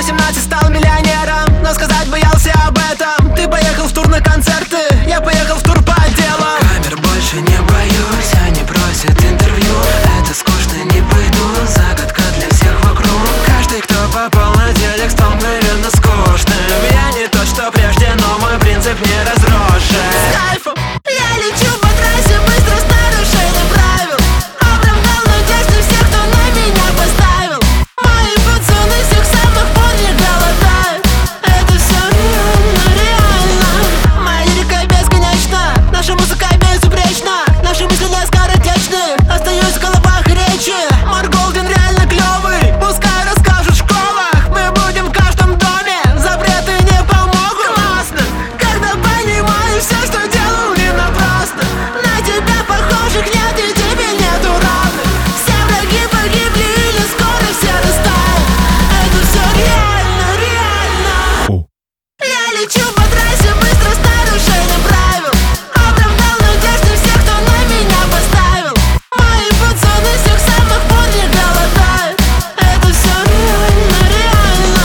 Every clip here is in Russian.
18 стал миллионером, но сказать боялся об этом. Ты поехал в тур на концерты, я поехал в тур по отделам. Камер больше не боюсь, они просят интервью. Это скучно, не пойду, загадка для всех вокруг. Каждый, кто попал на телек, стал мгновенно скучным. Я не то, что прежде, но мой принцип не разросший. С кайфом я лечу по трассе быстро с нарушением правил. Оправдал надежды всех, кто на меня поставил. Мои пацаны с тех самых пор не голодают. Это все реально, реально. Моя лирика бесконечна, наша музыка безупречна. Наши мысли не скоротечны, остаюсь в головах и речи. Марк Голден реально клевый, пускай расскажут в школах. Мы будем в каждом доме, запреты не помогут. Классно, когда понимаю все, что делал не напрасно. На тебя похожих нет и тебе нету равных. Все враги погибли или скоро все растают. Это все реально, реально. Я лечу по трассе быстро с нарушением правил. Оправдал надежды всех, кто на меня поставил. Мои пацаны с тех самых пор не голодают. Это все реально, реально.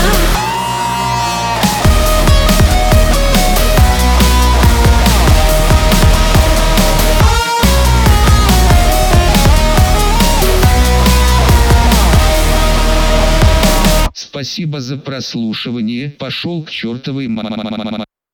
Спасибо за прослушивание. Пошел к чертовой мама.